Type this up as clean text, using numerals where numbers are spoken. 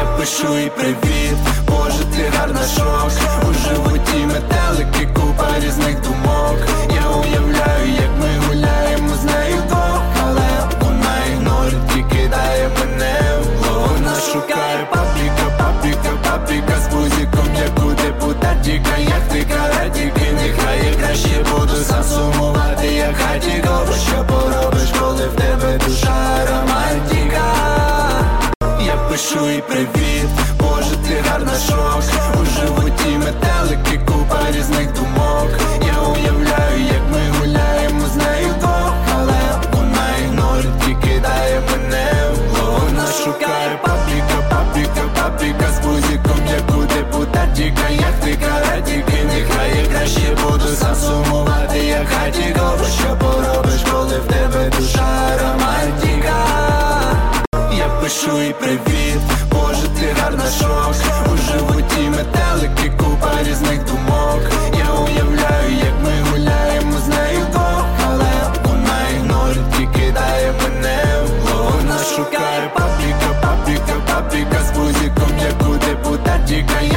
пишу і привіт, Боже, ти гарна, шок. У животі метелики, купа різних думок. Я уявляю, як ми гуляємо з нею вдвох, але вона ігнорить і кидає мене в лоб. Вона шукає папіка, папіка, папіка з бузіком, як у депутатіка. Як ти каратіки, нехай я краще буду сам сумувати, як хатіко. Бо що поробиш, коли в тебе душа романтика? Я пишу і привіт, Боже, ти гарна, шок. У животі метелики, купа різних думок. Я уявляю, як ми гуляємо з нею вдвох, але вона ігнорить і кидає мене в лоб. Вона шукає папіка, папіка, папіка з бузіком, як у депутатіка. Як ти каратіки, нехай я краще буду сам сумувати, як хатіко. Бо що поробиш, коли в тебе душа романтика? Я пишу і привіт, Боже, ти гарна, шок. У животі метелики, купа різних думок. Я уявляю, як ми гуляємо з нею вдвох, але вона ігнорить і кидає мене в лоб. Вона шукає папіка, папіка, папіка з бузіком, як у депутатіка.